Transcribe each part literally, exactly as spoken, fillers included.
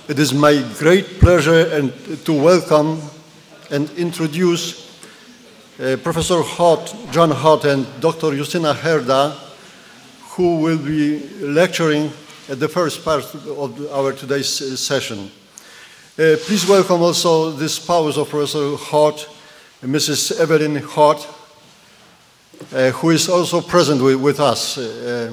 It is my great pleasure and to welcome and introduce uh, Professor Hott, John Hott and Doctor Justyna Herda, who will be lecturing at the first part of our today's session. Uh, please welcome also the spouse of Professor Hott, Missus Evelyn Hott, uh, who is also present with, with us. Uh,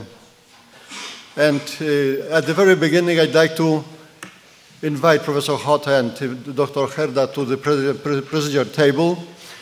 and uh, at the very beginning, I'd like to invite Professor Hott and Doctor Herda to the presidial table.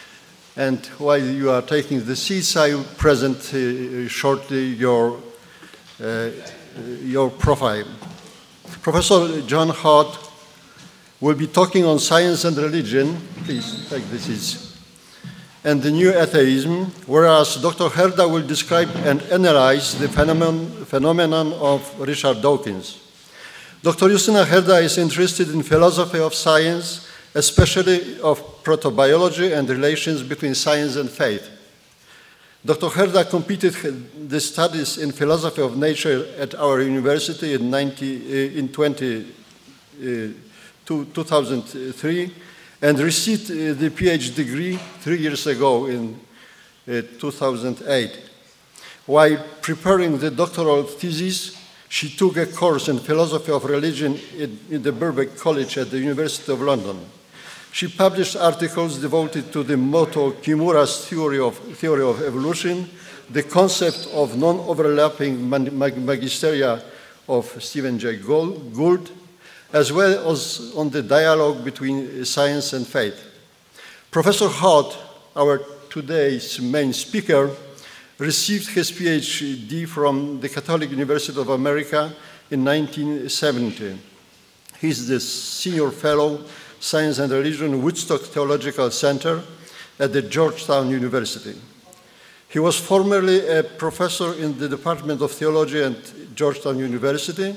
And while you are taking the seats, I will present uh, shortly your, uh, your profile. Professor John Hott will be talking on science and religion. Please take the seats. And the new atheism, whereas Doctor Herda will describe and analyze the phenomenon, phenomenon of Richard Dawkins. Doctor Justyna Herda is interested in philosophy of science, especially of protobiology and relations between science and faith. Doctor Herda completed the studies in philosophy of nature at our university in, ninety, in twenty, uh, two thousand three and received uh, the PhD degree three years ago in uh, two thousand eight. While preparing the doctoral thesis, she took a course in philosophy of religion in, in the Birkbeck College at the University of London. She published articles devoted to the motto Kimura's theory of, theory of evolution, the concept of non-overlapping mag magisteria of Stephen Jay Gould, as well as on the dialogue between science and faith. Professor Hott, our today's main speaker, received his PhD from the Catholic University of America in nineteen seventy. He is the Senior Fellow, Science and Religion, Woodstock Theological Center at the Georgetown University. He was formerly a professor in the Department of Theology at Georgetown University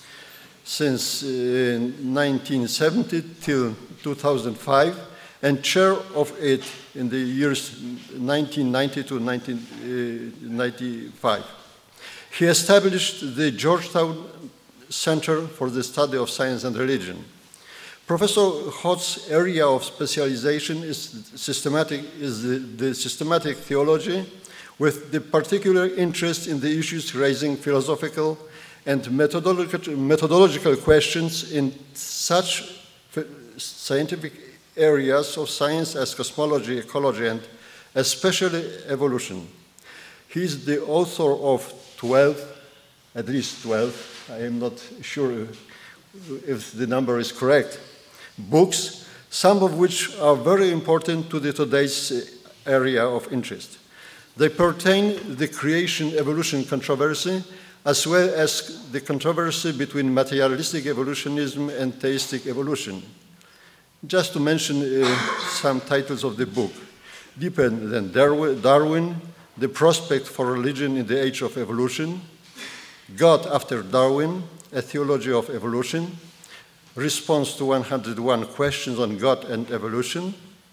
since uh, nineteen seventy till two thousand five, and chair of it in the years nineteen ninety to nineteen ninety-five. He established the Georgetown Center for the Study of Science and Religion. Professor Hott's area of specialization is systematic, is the, the systematic theology, with the particular interest in the issues raising philosophical and methodological, methodological questions in such scientific areas of science as cosmology, ecology, and especially evolution. He is the author of twelve, at least twelve, I am not sure if the number is correct, books, some of which are very important to the today's area of interest. They pertain to the creation-evolution controversy, as well as the controversy between materialistic evolutionism and theistic evolution. Just to mention uh, some titles of the book: Deeper Than Darwin, The Prospect for Religion in the Age of Evolution, God After Darwin, A Theology of Evolution, Response to one hundred one Questions on God and Evolution,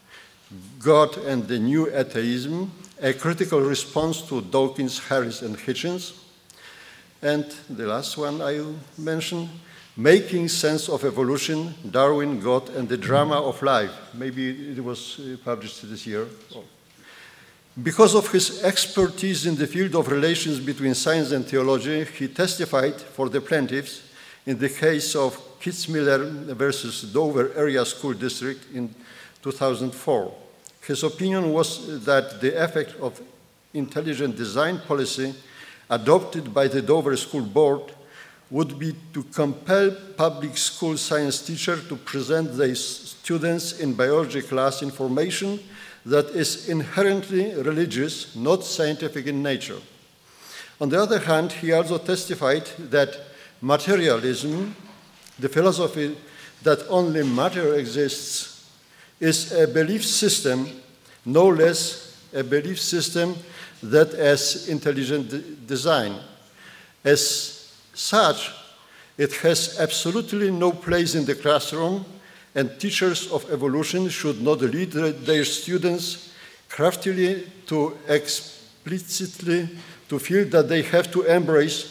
God and the New Atheism, A Critical Response to Dawkins, Harris, and Hitchens, and the last one I will mention, Making Sense of Evolution, Darwin, God, and the Drama of Life. Maybe it was published this year. Because of his expertise in the field of relations between science and theology, he testified for the plaintiffs in the case of Kitzmiller versus Dover Area School District in two thousand four. His opinion was that the effect of intelligent design policy adopted by the Dover School Board would be to compel public school science teachers to present their students in biology class information that is inherently religious, not scientific in nature. On the other hand, he also testified that materialism, the philosophy that only matter exists, is a belief system, no less a belief system that has intelligent design. As such, it has absolutely no place in the classroom, and teachers of evolution should not lead their students craftily to explicitly to feel that they have to embrace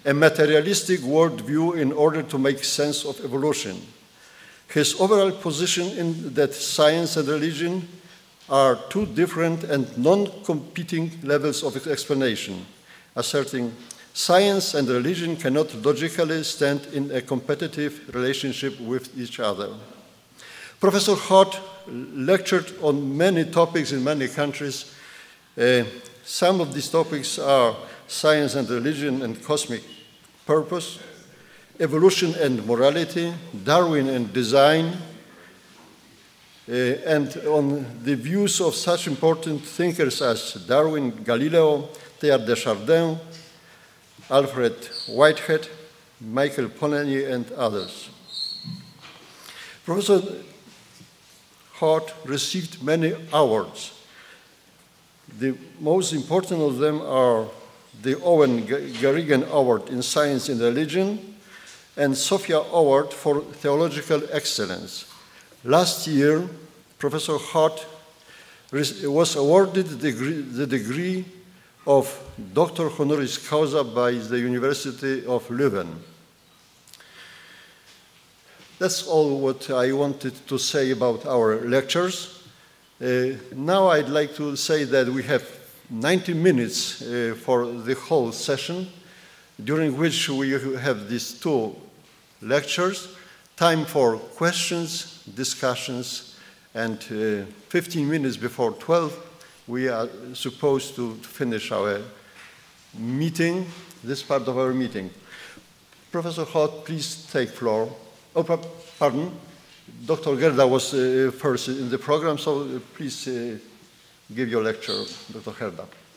a materialistic worldview in order to make sense of evolution. His overall position in that science and religion are two different and non-competing levels of explanation, asserting science and religion cannot logically stand in a competitive relationship with each other. Professor Hott lectured on many topics in many countries. Uh, some of these topics are science and religion and cosmic purpose, evolution and morality, Darwin and design, uh, and on the views of such important thinkers as Darwin, Galileo, Teilhard de Chardin, Alfred Whitehead, Michael Polanyi, and others. Professor Hott received many awards. The most important of them are the Owen Garrigan Award in Science and Religion and Sophia Award for Theological Excellence. Last year, Professor Hott was awarded the degree, the degree of Doctor Honoris Causa by the University of Leuven. That's all what I wanted to say about our lectures. Uh, now I'd like to say that we have ninety minutes uh, for the whole session, during which we have these two lectures, time for questions, discussions, and uh, fifteen minutes before twelve, we are supposed to finish our meeting, this part of our meeting. Professor Hott, please take floor. Oh, pardon, Doctor Gerda was uh, first in the program, so uh, please uh, give your lecture, Doctor Gerda.